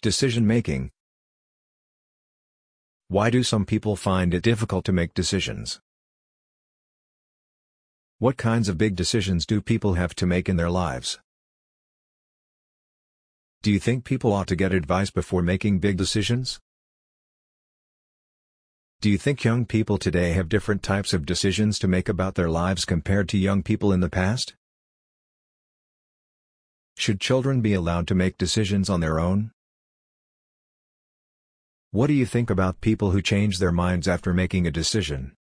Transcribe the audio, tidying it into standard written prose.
Decision making. Why do some people find it difficult to make decisions? What kinds of big decisions do people have to make in their lives? Do you think people ought to get advice before making big decisions? Do you think young people today have different types of decisions to make about their lives compared to young people in the past? Should children be allowed to make decisions on their own? What do you think about people who change their minds after making a decision?